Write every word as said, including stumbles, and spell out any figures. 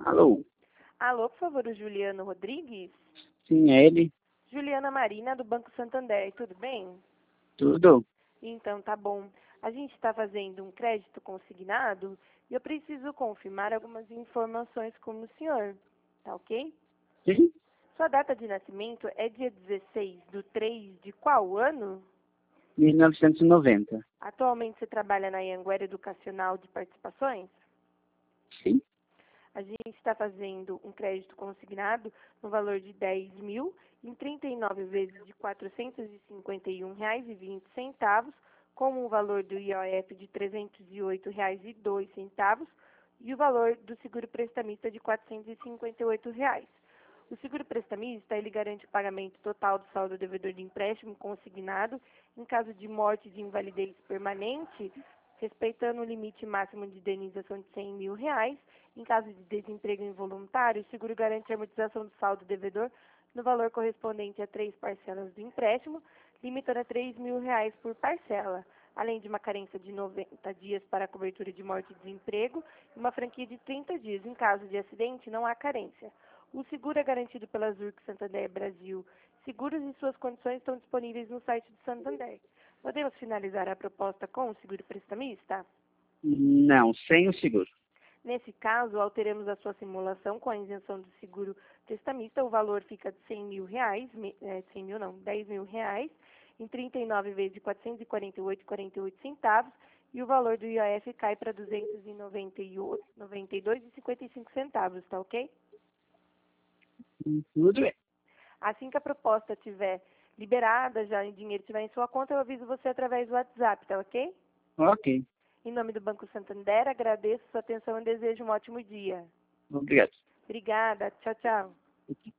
Alô? Alô, por favor, o Juliano Rodrigues? Sim, é ele? Juliana Marina, do Banco Santander, tudo bem? Tudo? Então, tá bom. A gente está fazendo um crédito consignado e eu preciso confirmar algumas informações com o senhor, tá ok? Sim? Sua data de nascimento é dia dezesseis do três de qual ano? mil novecentos e noventa. Atualmente você trabalha na Anhanguera Educacional de Participações? Sim? A gente está fazendo um crédito consignado no valor de dez mil em trinta e nove vezes de quatrocentos e cinquenta e um reais e vinte centavos, com o valor do I O F de trezentos e oito reais e dois centavos e o valor do seguro prestamista de quatrocentos e cinquenta e oito reais. O seguro prestamista, ele garante o pagamento total do saldo devedor de empréstimo consignado em caso de morte de invalidez permanente, respeitando o limite máximo de indenização de cem mil reais. Em caso de desemprego involuntário, o seguro garante a amortização do saldo devedor no valor correspondente a três parcelas do empréstimo, limitando a três mil reais por parcela, além de uma carência de noventa dias para a cobertura de morte e desemprego e uma franquia de trinta dias. Em caso de acidente, não há carência. O seguro é garantido pela Zurich Santander Brasil. Seguros e suas condições estão disponíveis no site do Santander. Podemos finalizar a proposta com o seguro prestamista? Não, sem o seguro. Nesse caso, alteramos a sua simulação com a isenção do seguro prestamista. O valor fica de cem mil reais, é, cem mil não, dez mil reais, em trinta e nove vezes de quatrocentos e quarenta e oito reais e quarenta e oito centavos, e o valor do I O F cai para duzentos e noventa e dois reais e cinquenta e cinco centavos, tá ok? Tudo bem. Assim que a proposta estiver liberada, já o dinheiro estiver em sua conta, eu aviso você através do WhatsApp, tá ok? Ok. Em nome do Banco Santander, agradeço sua atenção e desejo um ótimo dia. Obrigado. Obrigada. Tchau, tchau.